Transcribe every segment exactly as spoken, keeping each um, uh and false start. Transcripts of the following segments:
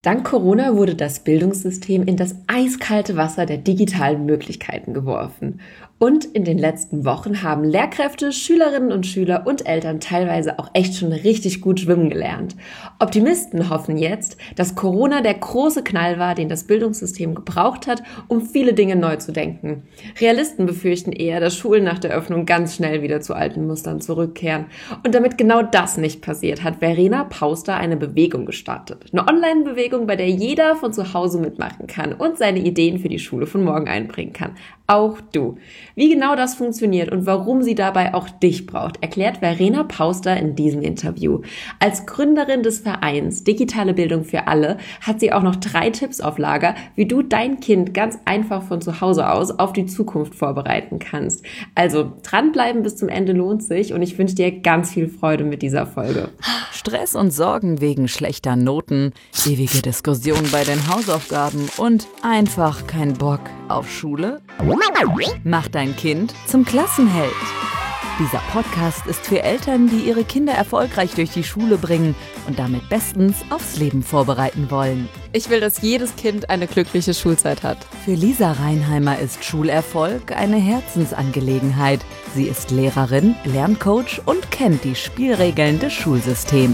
Dank Corona wurde das Bildungssystem in das eiskalte Wasser der digitalen Möglichkeiten geworfen. Und in den letzten Wochen haben Lehrkräfte, Schülerinnen und Schüler und Eltern teilweise auch echt schon richtig gut schwimmen gelernt. Optimisten hoffen jetzt, dass Corona der große Knall war, den das Bildungssystem gebraucht hat, um viele Dinge neu zu denken. Realisten befürchten eher, dass Schulen nach der Öffnung ganz schnell wieder zu alten Mustern zurückkehren. Und damit genau das nicht passiert, hat Verena Pauster eine Bewegung gestartet. Eine Online-Bewegung, bei der jeder von zu Hause mitmachen kann und seine Ideen für die Schule von morgen einbringen kann. Auch du. Wie genau das funktioniert und warum sie dabei auch dich braucht, erklärt Verena Pauster in diesem Interview. Als Gründerin des Vereins Digitale Bildung für alle hat sie auch noch drei Tipps auf Lager, wie du dein Kind ganz einfach von zu Hause aus auf die Zukunft vorbereiten kannst. Also dranbleiben bis zum Ende lohnt sich und ich wünsche dir ganz viel Freude mit dieser Folge. Stress und Sorgen wegen schlechter Noten, ewige Diskussionen bei den Hausaufgaben und einfach kein Bock auf Schule? Mach dein Kind zum Klassenheld. Dieser Podcast ist für Eltern, die ihre Kinder erfolgreich durch die Schule bringen und damit bestens aufs Leben vorbereiten wollen. Ich will, dass jedes Kind eine glückliche Schulzeit hat. Für Lisa Reinheimer ist Schulerfolg eine Herzensangelegenheit. Sie ist Lehrerin, Lerncoach und kennt die Spielregeln des Schulsystems.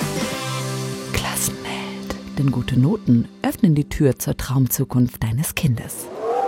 Klassenheld. Denn gute Noten öffnen die Tür zur Traumzukunft deines Kindes.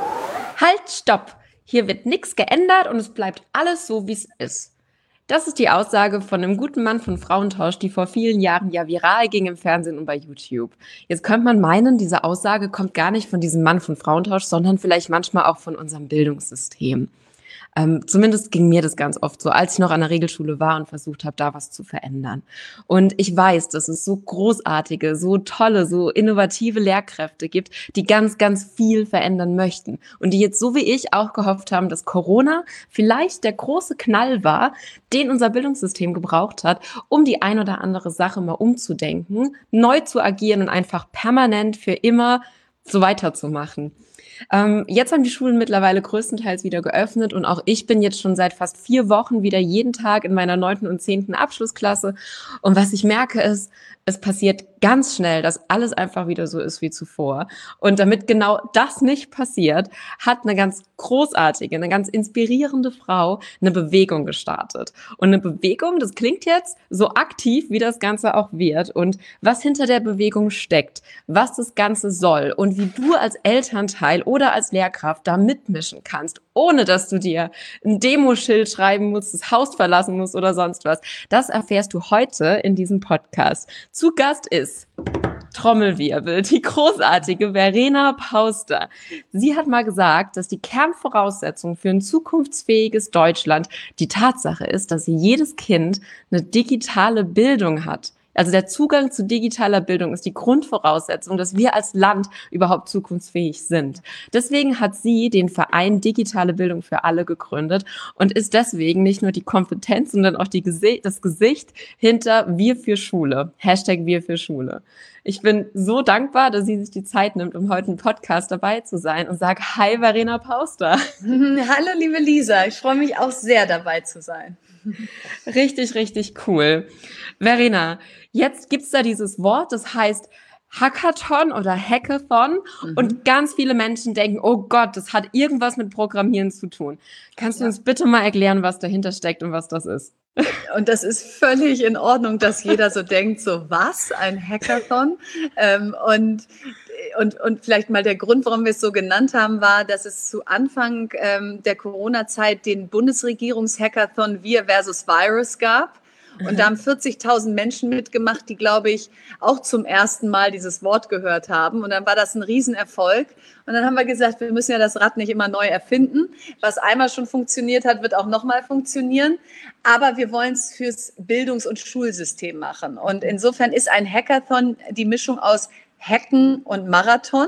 Halt, stopp! Hier wird nichts geändert und es bleibt alles so, wie es ist. Das ist die Aussage von einem guten Mann von Frauentausch, die vor vielen Jahren ja viral ging im Fernsehen und bei YouTube. Jetzt könnte man meinen, diese Aussage kommt gar nicht von diesem Mann von Frauentausch, sondern vielleicht manchmal auch von unserem Bildungssystem. Ähm, zumindest ging mir das ganz oft so, als ich noch an der Regelschule war und versucht habe, da was zu verändern. Und ich weiß, dass es so großartige, so tolle, so innovative Lehrkräfte gibt, die ganz, ganz viel verändern möchten. Und die jetzt so wie ich auch gehofft haben, dass Corona vielleicht der große Knall war, den unser Bildungssystem gebraucht hat, um die ein oder andere Sache mal umzudenken, neu zu agieren und einfach permanent für immer so weiterzumachen. Ähm, jetzt haben die Schulen mittlerweile größtenteils wieder geöffnet und auch ich bin jetzt schon seit fast vier Wochen wieder jeden Tag in meiner neunten und zehnten Abschlussklasse. Und was ich merke ist, es passiert ganz schnell, dass alles einfach wieder so ist wie zuvor. Und damit genau das nicht passiert, hat eine ganz großartige, eine ganz inspirierende Frau eine Bewegung gestartet. Und eine Bewegung, das klingt jetzt so aktiv, wie das Ganze auch wird. Und was hinter der Bewegung steckt, was das Ganze soll und wie du als Elternteil oder als Lehrkraft da mitmischen kannst, ohne dass du dir ein Demoschild schreiben musst, das Haus verlassen musst oder sonst was. Das erfährst du heute in diesem Podcast. Zu Gast ist Trommelwirbel, die großartige Verena Pauster. Sie hat mal gesagt, dass die Kernvoraussetzung für ein zukunftsfähiges Deutschland die Tatsache ist, dass jedes Kind eine digitale Bildung hat. Also der Zugang zu digitaler Bildung ist die Grundvoraussetzung, dass wir als Land überhaupt zukunftsfähig sind. Deswegen hat sie den Verein Digitale Bildung für alle gegründet und ist deswegen nicht nur die Kompetenz, sondern auch die Gesi- das Gesicht hinter Wir für Schule. Hashtag Wir für Schule. Ich bin so dankbar, dass sie sich die Zeit nimmt, um heute im Podcast dabei zu sein und sage Hi Verena Pauster. Hallo liebe Lisa, ich freue mich auch sehr dabei zu sein. Richtig, richtig cool. Verena, jetzt gibt's da dieses Wort, das heißt Hackathon oder Hackathon mhm. und ganz viele Menschen denken, oh Gott, das hat irgendwas mit Programmieren zu tun. Kannst ja. du uns bitte mal erklären, was dahinter steckt und was das ist? Und das ist völlig in Ordnung, dass jeder so denkt, so was, ein Hackathon? ähm, und Und, und vielleicht mal der Grund, warum wir es so genannt haben, war, dass es zu Anfang ähm, der Corona-Zeit den Bundesregierungs-Hackathon Wir versus Virus gab. Und da haben vierzigtausend Menschen mitgemacht, die, glaube ich, auch zum ersten Mal dieses Wort gehört haben. Und dann war das ein Riesenerfolg. Und dann haben wir gesagt, wir müssen ja das Rad nicht immer neu erfinden. Was einmal schon funktioniert hat, wird auch nochmal funktionieren. Aber wir wollen es fürs Bildungs- und Schulsystem machen. Und insofern ist ein Hackathon die Mischung aus Hacken und Marathon.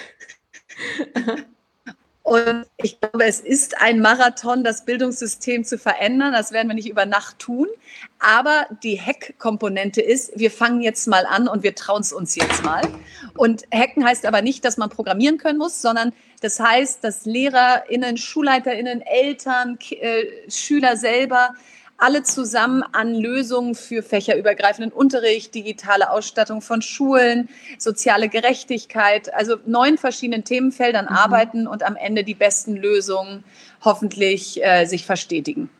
Und ich glaube, es ist ein Marathon, das Bildungssystem zu verändern. Das werden wir nicht über Nacht tun. Aber die Hack-Komponente ist, wir fangen jetzt mal an und wir trauen es uns jetzt mal. Und Hacken heißt aber nicht, dass man programmieren können muss, sondern das heißt, dass LehrerInnen, SchulleiterInnen, Eltern, äh, Schüler selber alle zusammen an Lösungen für fächerübergreifenden Unterricht, digitale Ausstattung von Schulen, soziale Gerechtigkeit, also neun verschiedenen Themenfeldern mhm. arbeiten und am Ende die besten Lösungen hoffentlich äh, sich verstetigen.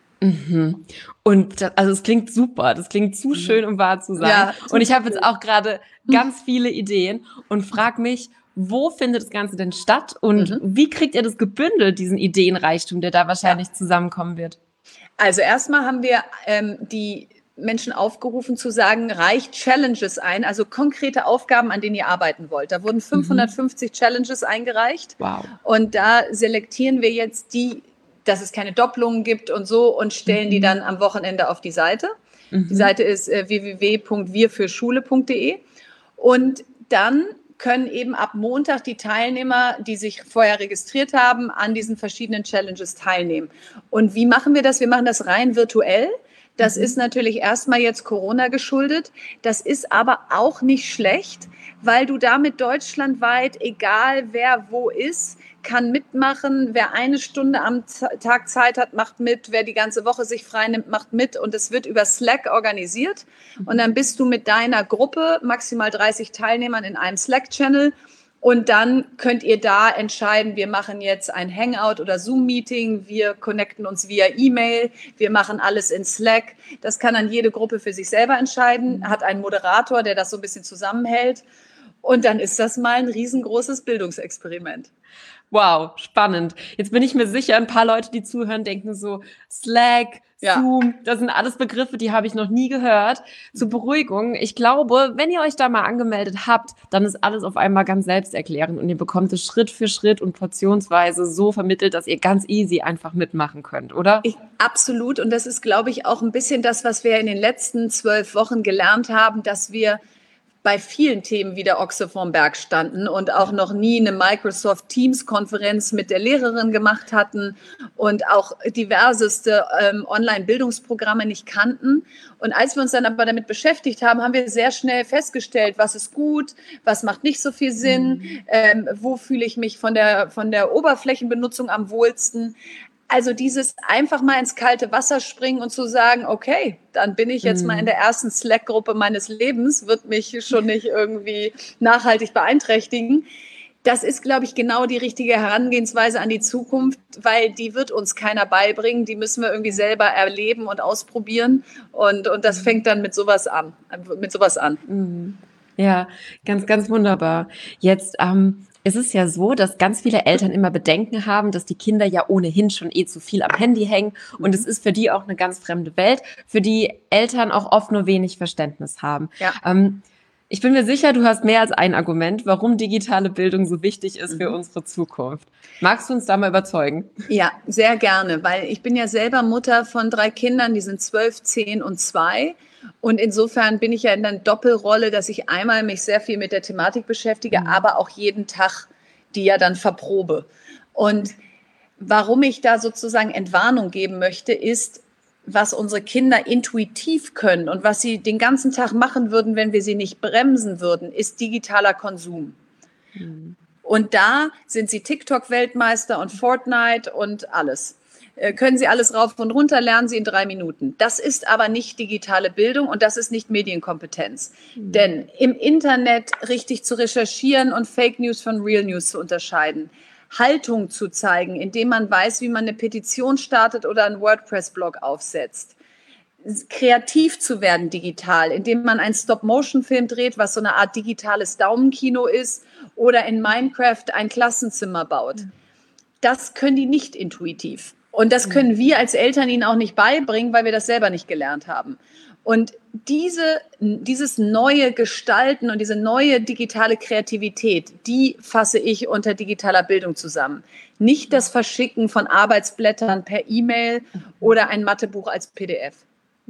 Mhm. Und das, also es klingt super, das klingt zu schön, um wahr zu sein. Ja, und ich habe jetzt auch gerade ganz viele Ideen und frage mich, wo findet das Ganze denn statt und mhm. wie kriegt ihr das gebündelt, diesen Ideenreichtum, der da wahrscheinlich ja. zusammenkommen wird? Also erstmal haben wir ähm, die Menschen aufgerufen zu sagen, reicht Challenges ein, also konkrete Aufgaben, an denen ihr arbeiten wollt. Da wurden fünfhundertfünfzig mhm. Challenges eingereicht. Wow. Und da selektieren wir jetzt die, dass es keine Doppelungen gibt und so und stellen mhm. die dann am Wochenende auf die Seite. Mhm. Die Seite ist äh, w w w punkt wir für schule punkt d e und dann können eben ab Montag die Teilnehmer, die sich vorher registriert haben, an diesen verschiedenen Challenges teilnehmen. Und wie machen wir das? Wir machen das rein virtuell. Das mhm. ist natürlich erstmal jetzt Corona geschuldet. Das ist aber auch nicht schlecht, weil du damit deutschlandweit, egal wer wo ist, kann mitmachen. Wer eine Stunde am Tag Zeit hat, macht mit. Wer die ganze Woche sich frei nimmt, macht mit. Und es wird über Slack organisiert. Und dann bist du mit deiner Gruppe, maximal dreißig Teilnehmern in einem Slack-Channel. Und dann könnt ihr da entscheiden, wir machen jetzt ein Hangout oder Zoom-Meeting, wir connecten uns via E-Mail, wir machen alles in Slack. Das kann dann jede Gruppe für sich selber entscheiden, hat einen Moderator, der das so ein bisschen zusammenhält. Und dann ist das mal ein riesengroßes Bildungsexperiment. Wow, spannend. Jetzt bin ich mir sicher, ein paar Leute, die zuhören, denken so, Slack, ja. Zoom, das sind alles Begriffe, die habe ich noch nie gehört. Zur Beruhigung, ich glaube, wenn ihr euch da mal angemeldet habt, dann ist alles auf einmal ganz selbsterklärend und ihr bekommt es Schritt für Schritt und portionsweise so vermittelt, dass ihr ganz easy einfach mitmachen könnt, oder? Ich, absolut. Und das ist, glaube ich, auch ein bisschen das, was wir in den letzten zwölf Wochen gelernt haben, dass wir bei vielen Themen wie der Ochse vorm Berg standen und auch noch nie eine Microsoft Teams-Konferenz mit der Lehrerin gemacht hatten und auch diverseste ähm, Online-Bildungsprogramme nicht kannten. Und als wir uns dann aber damit beschäftigt haben, haben wir sehr schnell festgestellt, was ist gut, was macht nicht so viel Sinn, mhm. ähm, wo fühle ich mich von der, von der Oberflächenbenutzung am wohlsten. Also dieses einfach mal ins kalte Wasser springen und zu sagen, okay, dann bin ich jetzt mhm. mal in der ersten Slack-Gruppe meines Lebens, wird mich schon nicht irgendwie nachhaltig beeinträchtigen. Das ist, glaube ich, genau die richtige Herangehensweise an die Zukunft, weil die wird uns keiner beibringen. Die müssen wir irgendwie selber erleben und ausprobieren. Und, und das fängt dann mit sowas an. Mit sowas an. Mhm. Ja, ganz, ganz wunderbar. Jetzt ähm, ist es ja so, dass ganz viele Eltern immer Bedenken haben, dass die Kinder ja ohnehin schon eh zu viel am Handy hängen. Und es ist für die auch eine ganz fremde Welt, für die Eltern auch oft nur wenig Verständnis haben. Ja. Ähm, ich bin mir sicher, du hast mehr als ein Argument, warum digitale Bildung so wichtig ist für unsere Zukunft. Magst du uns da mal überzeugen? Ja, sehr gerne, weil ich bin ja selber Mutter von drei Kindern, die sind zwölf, zehn und zwei. Und insofern bin ich ja in der Doppelrolle, dass ich einmal mich sehr viel mit der Thematik beschäftige, mhm. aber auch jeden Tag die ja dann verprobe. Und warum ich da sozusagen Entwarnung geben möchte, ist, was unsere Kinder intuitiv können und was sie den ganzen Tag machen würden, wenn wir sie nicht bremsen würden, ist digitaler Konsum. Mhm. Und da sind sie TikTok-Weltmeister und Fortnite und alles. Können Sie alles rauf und runter, lernen Sie in drei Minuten. Das ist aber nicht digitale Bildung und das ist nicht Medienkompetenz. Mhm. Denn im Internet richtig zu recherchieren und Fake News von Real News zu unterscheiden, Haltung zu zeigen, indem man weiß, wie man eine Petition startet oder einen WordPress-Blog aufsetzt, kreativ zu werden digital, indem man einen Stop-Motion-Film dreht, was so eine Art digitales Daumenkino ist, oder in Minecraft ein Klassenzimmer baut. Das können die nicht intuitiv. Und das können wir als Eltern ihnen auch nicht beibringen, weil wir das selber nicht gelernt haben. Und diese, dieses neue Gestalten und diese neue digitale Kreativität, die fasse ich unter digitaler Bildung zusammen. Nicht das Verschicken von Arbeitsblättern per E-Mail oder ein Mathebuch als P D F.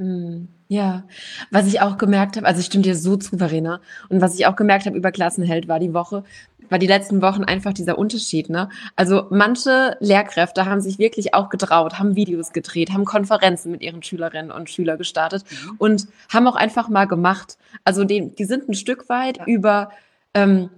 Ja, was ich auch gemerkt habe, also ich stimme dir so zu, Verena, und was ich auch gemerkt habe über Klassenheld war die Woche, war die letzten Wochen einfach dieser Unterschied, ne? Also manche Lehrkräfte haben sich wirklich auch getraut, haben Videos gedreht, haben Konferenzen mit ihren Schülerinnen und Schülern gestartet mhm. und haben auch einfach mal gemacht. Also die, die sind ein Stück weit ja. über ähm,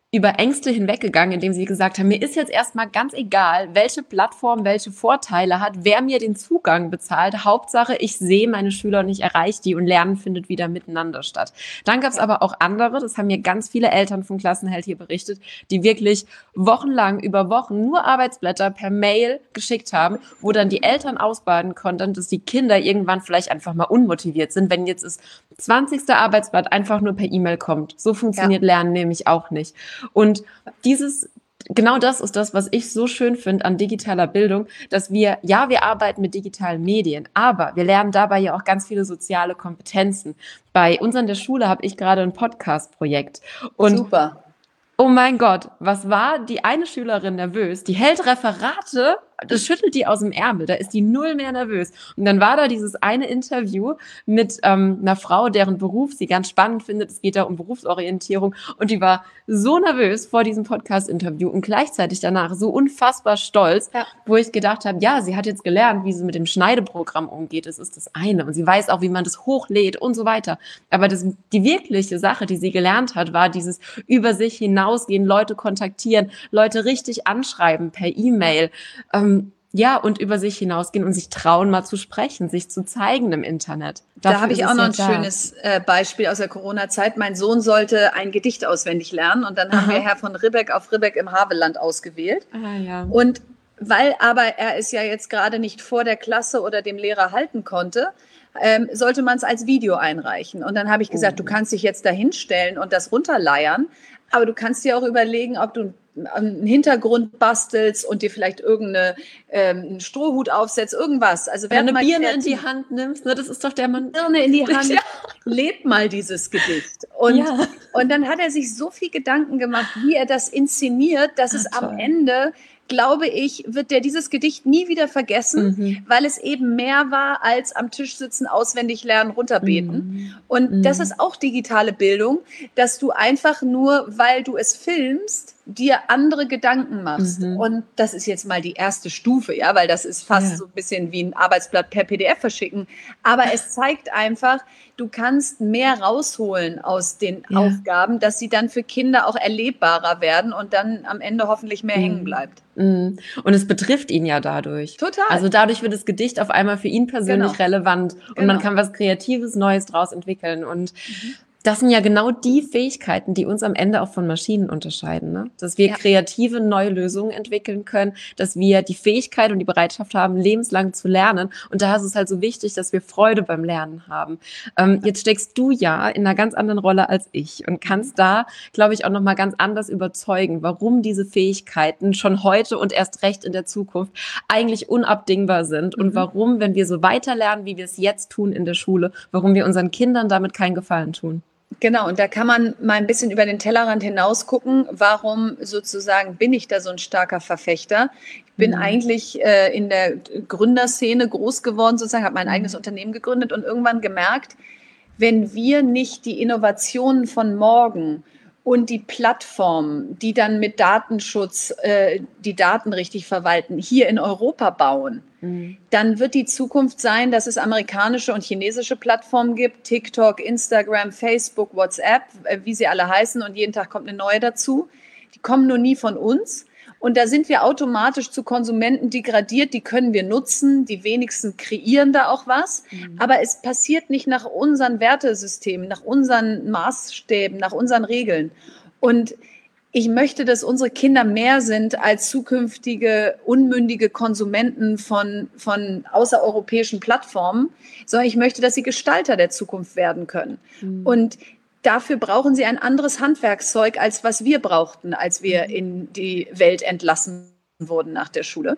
über Ängste hinweggegangen, indem sie gesagt haben, mir ist jetzt erstmal ganz egal, welche Plattform welche Vorteile hat, wer mir den Zugang bezahlt. Hauptsache, ich sehe meine Schüler und ich erreiche die und Lernen findet wieder miteinander statt. Dann gab es aber auch andere, das haben mir ganz viele Eltern von Klassenheld hier berichtet, die wirklich wochenlang über Wochen nur Arbeitsblätter per Mail geschickt haben, wo dann die Eltern ausbaden konnten, dass die Kinder irgendwann vielleicht einfach mal unmotiviert sind, wenn jetzt das zwanzigste Arbeitsblatt einfach nur per E-Mail kommt. So funktioniert ja. Lernen nämlich auch nicht. Und dieses, genau das ist das, was ich so schön finde an digitaler Bildung, dass wir, ja, wir arbeiten mit digitalen Medien, aber wir lernen dabei ja auch ganz viele soziale Kompetenzen. Bei uns an der Schule habe ich gerade ein Podcast-Projekt. Und super. Oh mein Gott, was war die eine Schülerin nervös? Die hält Referate, das schüttelt die aus dem Ärmel, da ist die null mehr nervös. Und dann war da dieses eine Interview mit ähm, einer Frau, deren Beruf sie ganz spannend findet. Es geht da um Berufsorientierung. Und die war so nervös vor diesem Podcast-Interview und gleichzeitig danach so unfassbar stolz, ja. wo ich gedacht habe, ja, sie hat jetzt gelernt, wie sie mit dem Schneideprogramm umgeht. Das ist das eine. Und sie weiß auch, wie man das hochlädt und so weiter. Aber das, die wirkliche Sache, die sie gelernt hat, war dieses über sich hinausgehen, Leute kontaktieren, Leute richtig anschreiben per E-Mail, ähm, ja, und über sich hinausgehen und sich trauen, mal zu sprechen, sich zu zeigen im Internet. Dafür da habe ich auch noch ein da. schönes äh, Beispiel aus der Corona-Zeit. Mein Sohn sollte ein Gedicht auswendig lernen und dann Aha. haben wir Herr von Ribbeck auf Ribbeck im Havelland ausgewählt. Ah, ja. Und weil aber er es ja jetzt gerade nicht vor der Klasse oder dem Lehrer halten konnte, ähm, sollte man es als Video einreichen. Und dann habe ich gesagt, oh. du kannst dich jetzt da hinstellen und das runterleiern, aber du kannst dir auch überlegen, ob du einen Hintergrund bastelst und dir vielleicht irgendeinen ähm, Strohhut aufsetzt, irgendwas. Also wenn du eine Birne in die Hand nimmst, ne, das ist doch der Mann. Birne in die Hand, ja. lebt mal dieses Gedicht. Und, ja. und dann hat er sich so viel Gedanken gemacht, wie er das inszeniert, dass Ach, es toll. am Ende, glaube ich, wird der dieses Gedicht nie wieder vergessen, mhm. weil es eben mehr war als am Tisch sitzen, auswendig lernen, runterbeten. Mhm. Und mhm. das ist auch digitale Bildung, dass du einfach nur, weil du es filmst, dir andere Gedanken machst. Mhm. Und das ist jetzt mal die erste Stufe, ja, weil das ist fast ja. so ein bisschen wie ein Arbeitsblatt per P D F verschicken. Aber es zeigt einfach, du kannst mehr rausholen aus den ja. Aufgaben, dass sie dann für Kinder auch erlebbarer werden und dann am Ende hoffentlich mehr mhm. hängen bleibt. Mhm. Und es betrifft ihn ja dadurch. Total. Also dadurch wird das Gedicht auf einmal für ihn persönlich genau. relevant und genau. man kann was Kreatives, Neues draus entwickeln. Und mhm. das sind ja genau die Fähigkeiten, die uns am Ende auch von Maschinen unterscheiden, ne? Dass wir ja. kreative neue Lösungen entwickeln können, dass wir die Fähigkeit und die Bereitschaft haben, lebenslang zu lernen. Und da ist es halt so wichtig, dass wir Freude beim Lernen haben. Ähm, jetzt steckst du ja in einer ganz anderen Rolle als ich und kannst da, glaube ich, auch nochmal ganz anders überzeugen, warum diese Fähigkeiten schon heute und erst recht in der Zukunft eigentlich unabdingbar sind mhm. und warum, wenn wir so weiterlernen, wie wir es jetzt tun in der Schule, warum wir unseren Kindern damit keinen Gefallen tun. Genau, und da kann man mal ein bisschen über den Tellerrand hinaus gucken. Warum sozusagen bin ich da so ein starker Verfechter? Ich bin mhm. eigentlich äh, in der Gründerszene groß geworden, sozusagen, habe mein mhm. eigenes Unternehmen gegründet und irgendwann gemerkt, wenn wir nicht die Innovationen von morgen und die Plattformen, die dann mit Datenschutz äh, die Daten richtig verwalten, hier in Europa bauen, mhm. dann wird die Zukunft sein, dass es amerikanische und chinesische Plattformen gibt, TikTok, Instagram, Facebook, WhatsApp, äh, wie sie alle heißen und jeden Tag kommt eine neue dazu. Die kommen nur nie von uns. Und da sind wir automatisch zu Konsumenten degradiert, die können wir nutzen, die wenigsten kreieren da auch was, mhm. aber es passiert nicht nach unseren Wertesystemen, nach unseren Maßstäben, nach unseren Regeln. Und ich möchte, dass unsere Kinder mehr sind als zukünftige unmündige Konsumenten von, von außereuropäischen Plattformen, sondern ich möchte, dass sie Gestalter der Zukunft werden können. Mhm. Und dafür brauchen sie ein anderes Handwerkszeug, als was wir brauchten, als wir in die Welt entlassen wurden nach der Schule.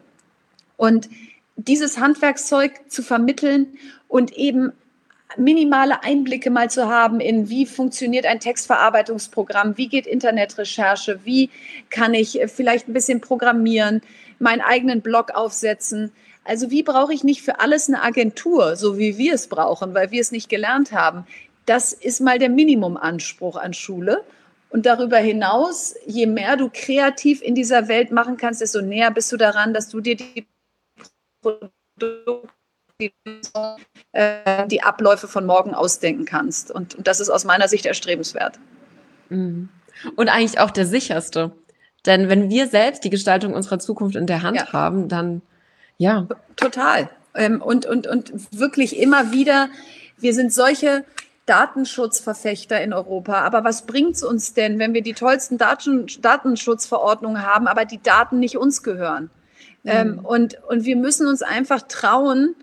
Und dieses Handwerkszeug zu vermitteln und eben minimale Einblicke mal zu haben in, wie funktioniert ein Textverarbeitungsprogramm, wie geht Internetrecherche, wie kann ich vielleicht ein bisschen programmieren, meinen eigenen Blog aufsetzen. Also wie brauche ich nicht für alles eine Agentur, so wie wir es brauchen, weil wir es nicht gelernt haben. Das ist mal der Minimumanspruch an Schule. Und darüber hinaus, je mehr du kreativ in dieser Welt machen kannst, desto näher bist du daran, dass du dir die Produkte, die, äh, die Abläufe von morgen ausdenken kannst. Und, und das ist aus meiner Sicht erstrebenswert. Mhm. Und eigentlich auch der sicherste. Denn wenn wir selbst die Gestaltung unserer Zukunft in der Hand Ja. haben, dann ja. Total. Ähm, und, und, und wirklich immer wieder, wir sind solche Datenschutzverfechter in Europa. Aber was bringt es uns denn, wenn wir die tollsten Daten, Datenschutzverordnungen haben, aber die Daten nicht uns gehören? Mhm. Ähm, und, und wir müssen uns einfach trauen,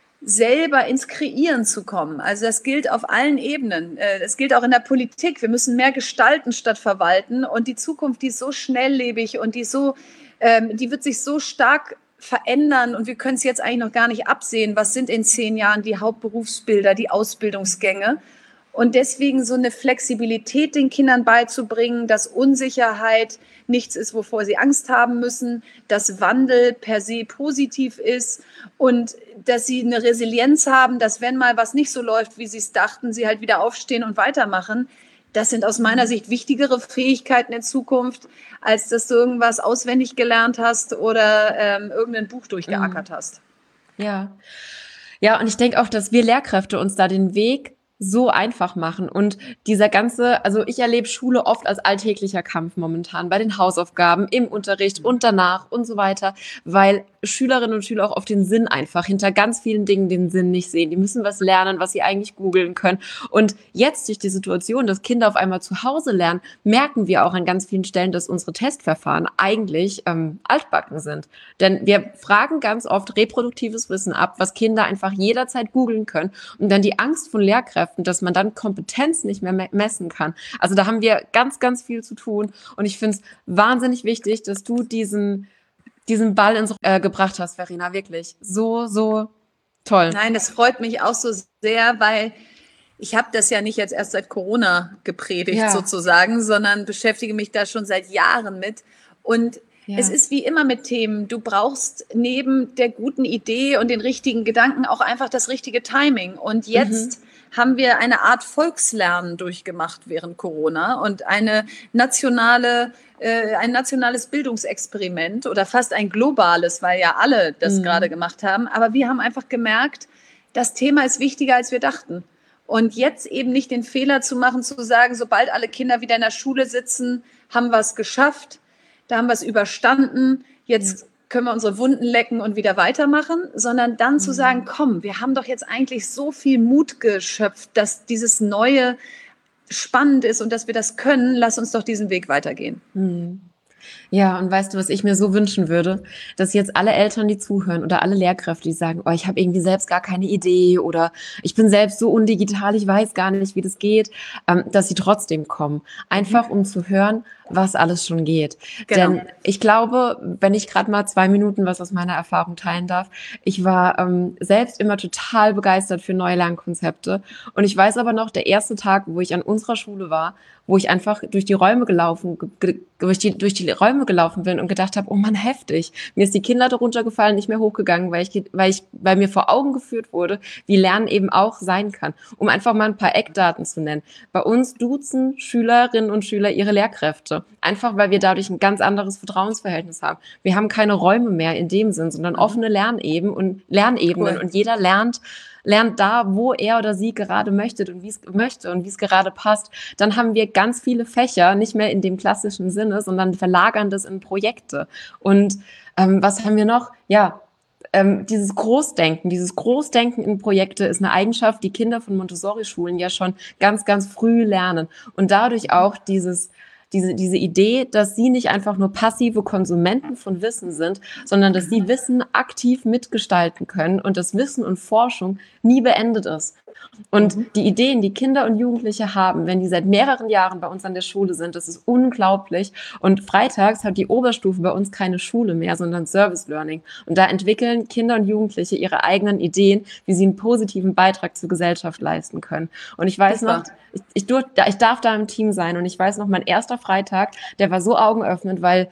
selber ins Kreieren zu kommen. Also das gilt auf allen Ebenen. Das gilt auch in der Politik. Wir müssen mehr gestalten statt verwalten. Und die Zukunft, die ist so schnelllebig und die ist so, ähm, die wird sich so stark verändern. Und wir können es jetzt eigentlich noch gar nicht absehen. Was sind in zehn Jahren die Hauptberufsbilder, die Ausbildungsgänge? Und deswegen so eine Flexibilität den Kindern beizubringen, dass Unsicherheit nichts ist, wovor sie Angst haben müssen, dass Wandel per se positiv ist und dass sie eine Resilienz haben, dass wenn mal was nicht so läuft, wie sie es dachten, sie halt wieder aufstehen und weitermachen. Das sind aus meiner Sicht wichtigere Fähigkeiten in Zukunft, als dass du irgendwas auswendig gelernt hast oder ähm, irgendein Buch durchgeackert hast. Ja. Ja, und ich denke auch, dass wir Lehrkräfte uns da den Weg so einfach machen. Und dieser ganze, also ich erlebe Schule oft als alltäglicher Kampf momentan bei den Hausaufgaben, im Unterricht und danach und so weiter, weil Schülerinnen und Schüler auch auf den Sinn einfach hinter ganz vielen Dingen den Sinn nicht sehen. Die müssen was lernen, was sie eigentlich googeln können. Und jetzt durch die Situation, dass Kinder auf einmal zu Hause lernen, merken wir auch an ganz vielen Stellen, dass unsere Testverfahren eigentlich ähm, altbacken sind. Denn wir fragen ganz oft reproduktives Wissen ab, was Kinder einfach jederzeit googeln können. Und dann die Angst von Lehrkräften, dass man dann Kompetenz nicht mehr messen kann. Also da haben wir ganz, ganz viel zu tun. Und ich finde es wahnsinnig wichtig, dass du diesen, diesen Ball ins äh, gebracht hast, Verena. Wirklich. So, so toll. Nein, das freut mich auch so sehr, weil ich habe das ja nicht jetzt erst seit Corona gepredigt ja. sozusagen, sondern beschäftige mich da schon seit Jahren mit. Und ja. es ist wie immer mit Themen, du brauchst neben der guten Idee und den richtigen Gedanken auch einfach das richtige Timing. Und jetzt mhm. haben wir eine Art Volkslernen durchgemacht während Corona und eine nationale, äh, ein nationales Bildungsexperiment oder fast ein globales, weil ja alle das mhm. gerade gemacht haben. Aber wir haben einfach gemerkt, das Thema ist wichtiger, als wir dachten. Und jetzt eben nicht den Fehler zu machen, zu sagen, sobald alle Kinder wieder in der Schule sitzen, haben wir es geschafft, da haben wir es überstanden, jetzt können wir unsere Wunden lecken und wieder weitermachen, sondern dann mhm. zu sagen, komm, wir haben doch jetzt eigentlich so viel Mut geschöpft, dass dieses Neue spannend ist und dass wir das können, lass uns doch diesen Weg weitergehen. Mhm. Ja, und weißt du, was ich mir so wünschen würde? Dass jetzt alle Eltern, die zuhören oder alle Lehrkräfte, die sagen, oh, ich habe irgendwie selbst gar keine Idee oder ich bin selbst so undigital, ich weiß gar nicht, wie das geht, ähm, dass sie trotzdem kommen. Einfach, um zu hören, was alles schon geht. Genau. Denn ich glaube, wenn ich gerade mal zwei Minuten was aus meiner Erfahrung teilen darf, ich war ähm, selbst immer total begeistert für neue Lernkonzepte. Und ich weiß aber noch, der erste Tag, wo ich an unserer Schule war, wo ich einfach durch die Räume gelaufen, ge- durch die, durch die Räume gelaufen bin und gedacht habe, oh Mann, heftig. Mir ist die Kinnlade runtergefallen, nicht mehr hochgegangen, weil ich, weil ich, weil mir vor Augen geführt wurde, wie Lernen eben auch sein kann. Um einfach mal ein paar Eckdaten zu nennen. Bei uns duzen Schülerinnen und Schüler ihre Lehrkräfte. Einfach, weil wir dadurch ein ganz anderes Vertrauensverhältnis haben. Wir haben keine Räume mehr in dem Sinn, sondern offene Lernebenen und Lernebenen. Cool. Und jeder lernt, lernt da, wo er oder sie gerade möchte und wie es möchte und wie es gerade passt. Dann haben wir ganz viele Fächer, nicht mehr in dem klassischen Sinne, sondern verlagern das in Projekte. Und ähm, was haben wir noch? Ja, ähm, dieses Großdenken, dieses Großdenken in Projekte ist eine Eigenschaft, die Kinder von Montessori-Schulen ja schon ganz, ganz früh lernen. Und dadurch auch dieses Diese, diese Idee, dass sie nicht einfach nur passive Konsumenten von Wissen sind, sondern dass sie Wissen aktiv mitgestalten können und dass Wissen und Forschung nie beendet ist. Und mhm. die Ideen, die Kinder und Jugendliche haben, wenn die seit mehreren Jahren bei uns an der Schule sind, das ist unglaublich. Und freitags hat die Oberstufe bei uns keine Schule mehr, sondern Service Learning. Und da entwickeln Kinder und Jugendliche ihre eigenen Ideen, wie sie einen positiven Beitrag zur Gesellschaft leisten können. Und ich weiß noch, ich, ich, dur- ich darf da im Team sein und ich weiß noch, mein erster Freitag, der war so augenöffnend, weil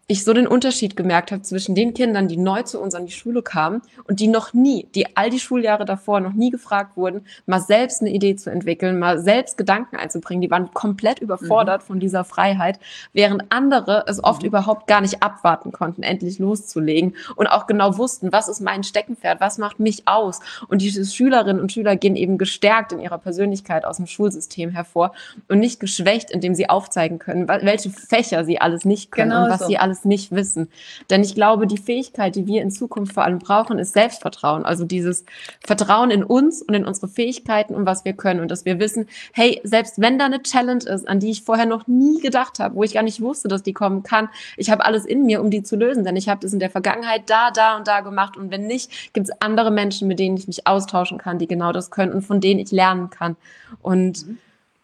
ich so den Unterschied gemerkt habe zwischen den Kindern, die neu zu uns an die Schule kamen und die noch nie, die all die Schuljahre davor noch nie gefragt wurden, mal selbst eine Idee zu entwickeln, mal selbst Gedanken einzubringen. Die waren komplett überfordert mhm. von dieser Freiheit, während andere es oft mhm. überhaupt gar nicht abwarten konnten, endlich loszulegen und auch genau wussten, was ist mein Steckenpferd, was macht mich aus. Und diese Schülerinnen und Schüler gehen eben gestärkt in ihrer Persönlichkeit aus dem Schulsystem hervor und nicht geschwächt, indem sie aufzeigen können, welche Fächer sie alles nicht können genau und was so. sie alles nicht wissen. Denn ich glaube, die Fähigkeit, die wir in Zukunft vor allem brauchen, ist Selbstvertrauen. Also dieses Vertrauen in uns und in unsere Fähigkeiten und was wir können. Und dass wir wissen, hey, selbst wenn da eine Challenge ist, an die ich vorher noch nie gedacht habe, wo ich gar nicht wusste, dass die kommen kann, ich habe alles in mir, um die zu lösen. Denn ich habe das in der Vergangenheit da, da und da gemacht. Und wenn nicht, gibt es andere Menschen, mit denen ich mich austauschen kann, die genau das können und von denen ich lernen kann. Und mhm.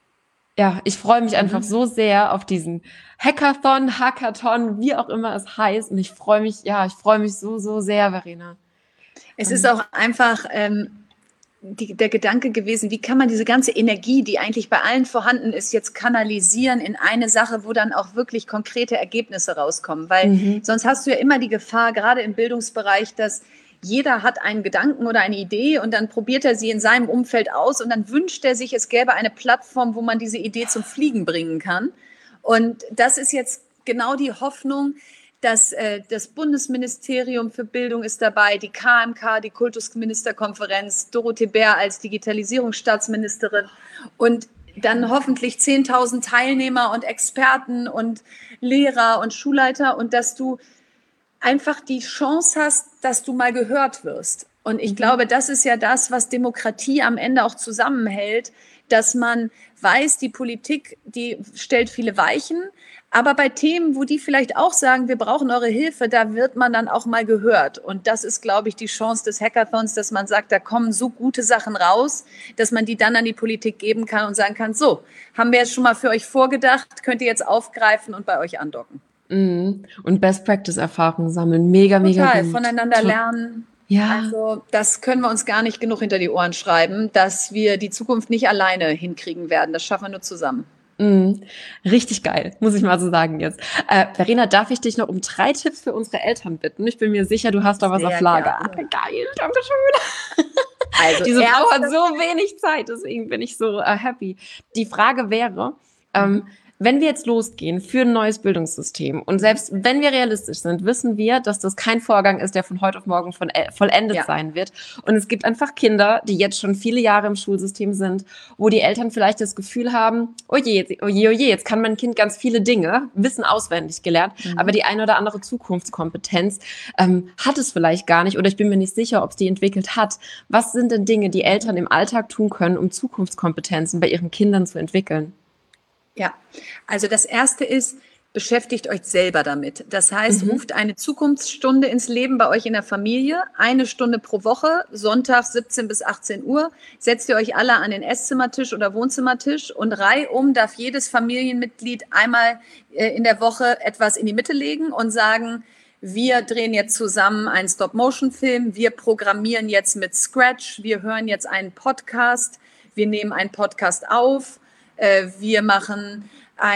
ja, ich freue mich einfach mhm. so sehr auf diesen Hackathon, Hackathon, wie auch immer es heißt. Und ich freue mich, ja, ich freue mich so, so sehr, Verena. Es ist auch einfach ähm, die, der Gedanke gewesen, wie kann man diese ganze Energie, die eigentlich bei allen vorhanden ist, jetzt kanalisieren in eine Sache, wo dann auch wirklich konkrete Ergebnisse rauskommen. Weil mhm. sonst hast du ja immer die Gefahr, gerade im Bildungsbereich, dass jeder hat einen Gedanken oder eine Idee und dann probiert er sie in seinem Umfeld aus und dann wünscht er sich, es gäbe eine Plattform, wo man diese Idee zum Fliegen bringen kann. Und das ist jetzt genau die Hoffnung, dass äh, das Bundesministerium für Bildung ist dabei, die K M K, die Kultusministerkonferenz, Dorothee Bär als Digitalisierungsstaatsministerin und dann hoffentlich zehntausend Teilnehmer und Experten und Lehrer und Schulleiter und dass du einfach die Chance hast, dass du mal gehört wirst. Und ich mhm. glaube, das ist ja das, was Demokratie am Ende auch zusammenhält, dass man weiß, die Politik, die stellt viele Weichen, aber bei Themen, wo die vielleicht auch sagen, wir brauchen eure Hilfe, da wird man dann auch mal gehört. Und das ist, glaube ich, die Chance des Hackathons, dass man sagt, da kommen so gute Sachen raus, dass man die dann an die Politik geben kann und sagen kann, so, haben wir jetzt schon mal für euch vorgedacht, könnt ihr jetzt aufgreifen und bei euch andocken. Mhm. Und Best-Practice-Erfahrungen sammeln, mega, mega Total, gut. voneinander lernen. Ja. Also das können wir uns gar nicht genug hinter die Ohren schreiben, dass wir die Zukunft nicht alleine hinkriegen werden. Das schaffen wir nur zusammen. Mm, richtig geil, muss ich mal so sagen jetzt. Äh, Verena, darf ich dich noch um drei Tipps für unsere Eltern bitten? Ich bin mir sicher, du hast da was Sehr auf Lager. Ah, geil, danke schön. Also diese Frau hat so wenig Zeit, deswegen bin ich so äh, happy. Die Frage wäre, ähm, wenn wir jetzt losgehen für ein neues Bildungssystem und selbst wenn wir realistisch sind, wissen wir, dass das kein Vorgang ist, der von heute auf morgen von, äh, vollendet ja. sein wird. Und es gibt einfach Kinder, die jetzt schon viele Jahre im Schulsystem sind, wo die Eltern vielleicht das Gefühl haben, oh je, jetzt, oh je, oh je, jetzt kann mein Kind ganz viele Dinge, Wissen auswendig gelernt, mhm. aber die eine oder andere Zukunftskompetenz ähm, hat es vielleicht gar nicht oder ich bin mir nicht sicher, ob es die entwickelt hat. Was sind denn Dinge, die Eltern im Alltag tun können, um Zukunftskompetenzen bei ihren Kindern zu entwickeln? Ja, also das Erste ist, beschäftigt euch selber damit. Das heißt, mhm. ruft eine Zukunftsstunde ins Leben bei euch in der Familie, eine Stunde pro Woche, Sonntag siebzehn bis achtzehn Uhr, setzt ihr euch alle an den Esszimmertisch oder Wohnzimmertisch und reihum darf jedes Familienmitglied einmal äh, in der Woche etwas in die Mitte legen und sagen, wir drehen jetzt zusammen einen Stop-Motion-Film, wir programmieren jetzt mit Scratch, wir hören jetzt einen Podcast, wir nehmen einen Podcast auf, wir machen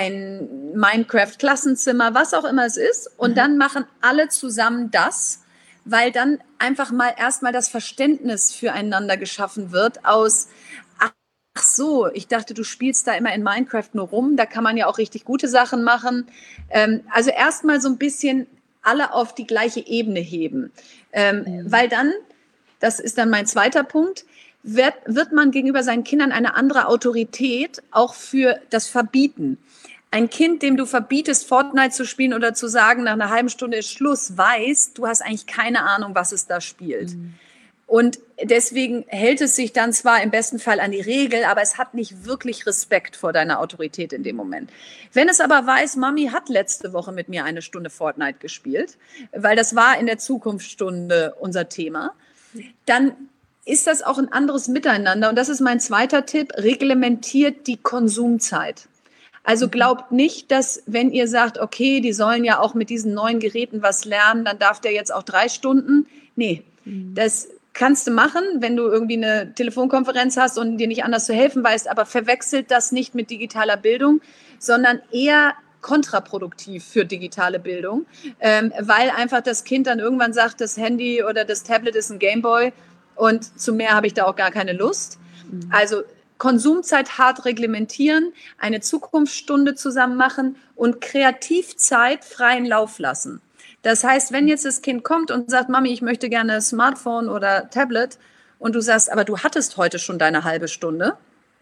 ein Minecraft-Klassenzimmer, was auch immer es ist. Und mhm. dann machen alle zusammen das, weil dann einfach mal erstmal das Verständnis füreinander geschaffen wird aus, ach so, ich dachte, du spielst da immer in Minecraft nur rum. Da kann man ja auch richtig gute Sachen machen. Also erstmal so ein bisschen alle auf die gleiche Ebene heben. Mhm. Weil dann, das ist dann mein zweiter Punkt, Wird, wird man gegenüber seinen Kindern eine andere Autorität auch für das Verbieten. Ein Kind, dem du verbietest, Fortnite zu spielen oder zu sagen, nach einer halben Stunde ist Schluss, weiß, du hast eigentlich keine Ahnung, was es da spielt. Mhm. Und deswegen hält es sich dann zwar im besten Fall an die Regel, aber es hat nicht wirklich Respekt vor deiner Autorität in dem Moment. Wenn es aber weiß, Mami hat letzte Woche mit mir eine Stunde Fortnite gespielt, weil das war in der Zukunftsstunde unser Thema, dann ist das auch ein anderes Miteinander. Und das ist mein zweiter Tipp, reglementiert die Konsumzeit. Also glaubt nicht, dass wenn ihr sagt, okay, die sollen ja auch mit diesen neuen Geräten was lernen, dann darf der jetzt auch drei Stunden. Nee, das kannst du machen, wenn du irgendwie eine Telefonkonferenz hast und dir nicht anders zu helfen weißt, aber verwechselt das nicht mit digitaler Bildung, sondern eher kontraproduktiv für digitale Bildung, ähm, weil einfach das Kind dann irgendwann sagt, das Handy oder das Tablet ist ein Gameboy und zu mehr habe ich da auch gar keine Lust. Mhm. Also Konsumzeit hart reglementieren, eine Zukunftsstunde zusammen machen und Kreativzeit freien Lauf lassen. Das heißt, wenn jetzt das Kind kommt und sagt, Mami, ich möchte gerne Smartphone oder Tablet und du sagst, aber du hattest heute schon deine halbe Stunde,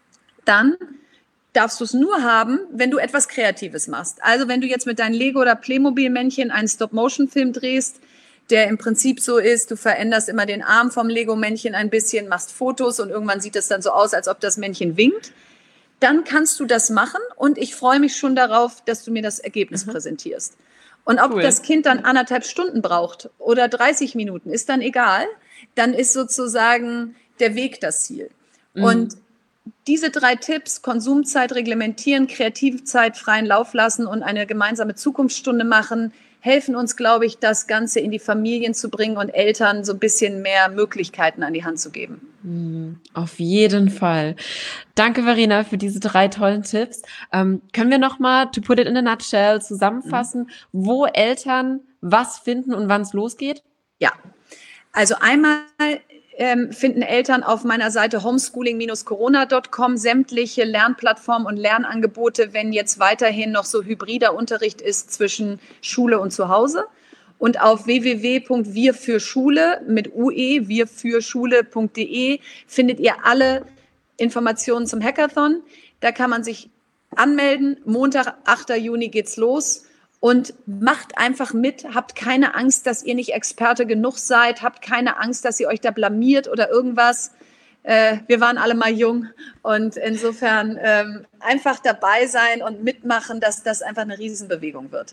dann darfst du es nur haben, wenn du etwas Kreatives machst. Also wenn du jetzt mit deinen Lego- oder Playmobil-Männchen einen Stop-Motion-Film drehst, der im Prinzip so ist, du veränderst immer den Arm vom Lego-Männchen ein bisschen, machst Fotos und irgendwann sieht es dann so aus, als ob das Männchen winkt. Dann kannst du das machen und ich freue mich schon darauf, dass du mir das Ergebnis mhm. präsentierst. Und ob cool. das Kind dann anderthalb Stunden braucht oder dreißig Minuten, ist dann egal. Dann ist sozusagen der Weg das Ziel. Mhm. Und diese drei Tipps, Konsumzeit reglementieren, Kreativzeit freien Lauf lassen und eine gemeinsame Zukunftsstunde machen, helfen uns, glaube ich, das Ganze in die Familien zu bringen und Eltern so ein bisschen mehr Möglichkeiten an die Hand zu geben. Auf jeden Fall. Danke, Verena, für diese drei tollen Tipps. Ähm, können wir nochmal, to put it in a nutshell, zusammenfassen, mhm. wo Eltern was finden und wann es losgeht? Ja, also einmal ähm, finden Eltern auf meiner Seite homeschooling Bindestrich corona Punkt com sämtliche Lernplattformen und Lernangebote, wenn jetzt weiterhin noch so hybrider Unterricht ist zwischen Schule und zu Hause. Und auf w w w Punkt wir für Schule mit ue, wir für Schule Punkt de findet ihr alle Informationen zum Hackathon. Da kann man sich anmelden. Montag, achter Juni geht's los. Und macht einfach mit, habt keine Angst, dass ihr nicht Experte genug seid, habt keine Angst, dass ihr euch da blamiert oder irgendwas. Äh, wir waren alle mal jung und insofern ähm, einfach dabei sein und mitmachen, dass das einfach eine Riesenbewegung wird.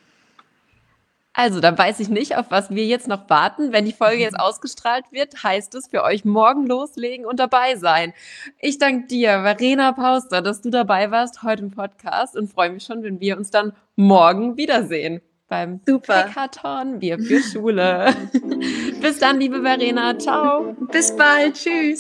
Also, da weiß ich nicht, auf was wir jetzt noch warten. Wenn die Folge jetzt ausgestrahlt wird, heißt es für euch morgen loslegen und dabei sein. Ich danke dir, Verena Pauster, dass du dabei warst heute im Podcast und freue mich schon, wenn wir uns dann morgen wiedersehen beim Super. Hackathon Wir für Schule. Bis dann, liebe Verena. Ciao. Bis bald. Tschüss.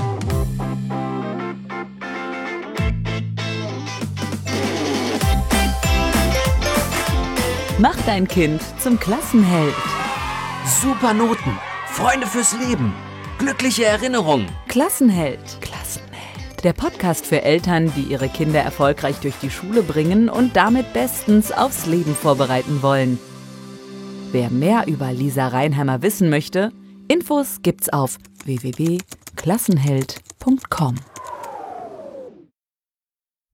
Mach dein Kind zum Klassenheld. Super Noten, Freunde fürs Leben, glückliche Erinnerungen. Klassenheld. Klassenheld. Der Podcast für Eltern, die ihre Kinder erfolgreich durch die Schule bringen und damit bestens aufs Leben vorbereiten wollen. Wer mehr über Lisa Reinheimer wissen möchte, Infos gibt's auf w w w punkt klassenheld punkt com.